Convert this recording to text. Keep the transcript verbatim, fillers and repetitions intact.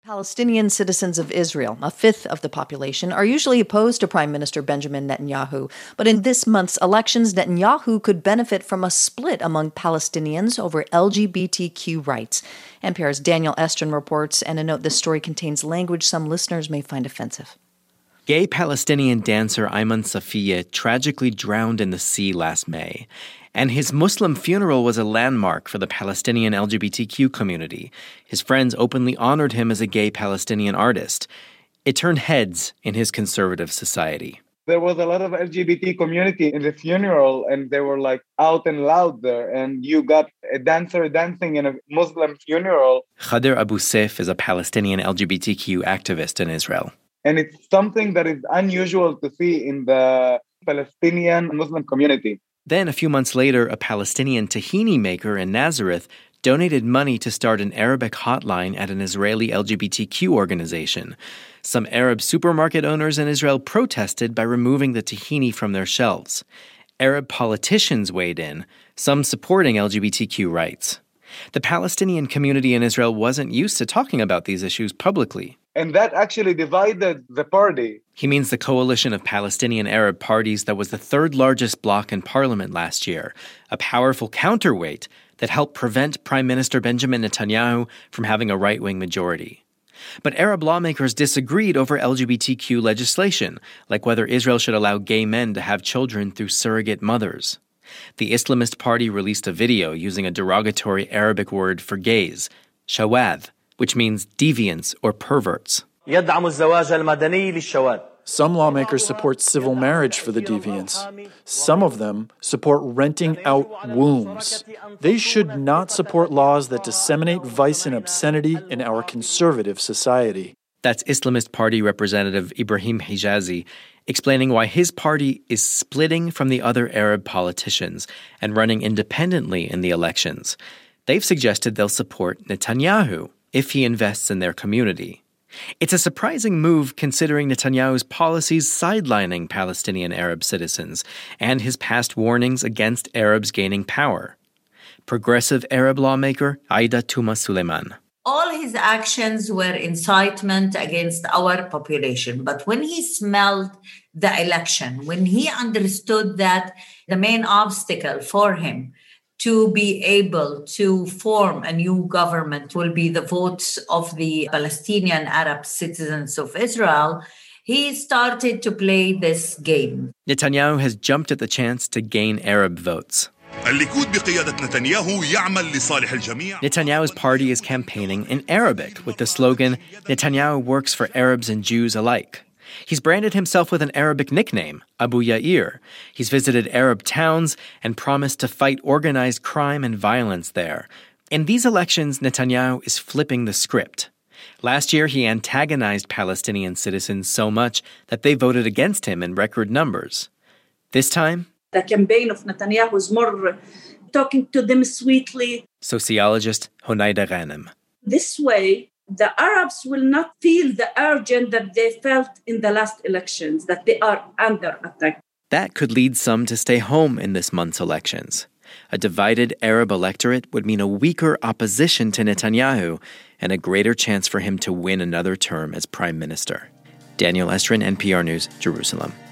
Palestinian citizens of Israel, a fifth of the population, are usually opposed to Prime Minister Benjamin Netanyahu. But in this month's elections, Netanyahu could benefit from a split among Palestinians over L G B T Q rights. N P R's Daniel Estrin reports, and a note: this story contains language some listeners may find offensive. Gay Palestinian dancer Ayman Safieh tragically drowned in the sea last May. And his Muslim funeral was a landmark for the Palestinian L G B T Q community. His friends openly honored him as a gay Palestinian artist. It turned heads in his conservative society. There was a lot of L G B T community in the funeral, and they were like out and loud there. And you got a dancer dancing in a Muslim funeral. Khader Abu Saif is a Palestinian L G B T Q activist in Israel. And it's something that is unusual to see in the Palestinian Muslim community. Then, a few months later, a Palestinian tahini maker in Nazareth donated money to start an Arabic hotline at an Israeli L G B T Q organization. Some Arab supermarket owners in Israel protested by removing the tahini from their shelves. Arab politicians weighed in, some supporting L G B T Q rights. The Palestinian community in Israel wasn't used to talking about these issues publicly. And that actually divided the party. He means the coalition of Palestinian Arab parties that was the third largest bloc in parliament last year, a powerful counterweight that helped prevent Prime Minister Benjamin Netanyahu from having a right-wing majority. But Arab lawmakers disagreed over L G B T Q legislation, like whether Israel should allow gay men to have children through surrogate mothers. The Islamist party released a video using a derogatory Arabic word for gays, shawadh, which means deviants or perverts. Some lawmakers support civil marriage for the deviants. Some of them support renting out wombs. They should not support laws that disseminate vice and obscenity in our conservative society. That's Islamist Party Representative Ibrahim Hijazi explaining why his party is splitting from the other Arab politicians and running independently in the elections. They've suggested they'll support Netanyahu if he invests in their community. It's a surprising move considering Netanyahu's policies sidelining Palestinian Arab citizens and his past warnings against Arabs gaining power. Progressive Arab lawmaker Aida Tuma Suleiman. All his actions were incitement against our population. But when he smelled the election, when he understood that the main obstacle for him to be able to form a new government will be the votes of the Palestinian Arab citizens of Israel, he started to play this game. Netanyahu has jumped at the chance to gain Arab votes. Netanyahu's party is campaigning in Arabic with the slogan, Netanyahu works for Arabs and Jews alike. He's branded himself with an Arabic nickname, Abu Yair. He's visited Arab towns and promised to fight organized crime and violence there. In these elections, Netanyahu is flipping the script. Last year, he antagonized Palestinian citizens so much that they voted against him in record numbers. This time, the campaign of Netanyahu is more talking to them sweetly. Sociologist Honaida Ghanem. This way, the Arabs will not feel the urgent that they felt in the last elections, that they are under attack. That could lead some to stay home in this month's elections. A divided Arab electorate would mean a weaker opposition to Netanyahu and a greater chance for him to win another term as prime minister. Daniel Estrin, N P R News, Jerusalem.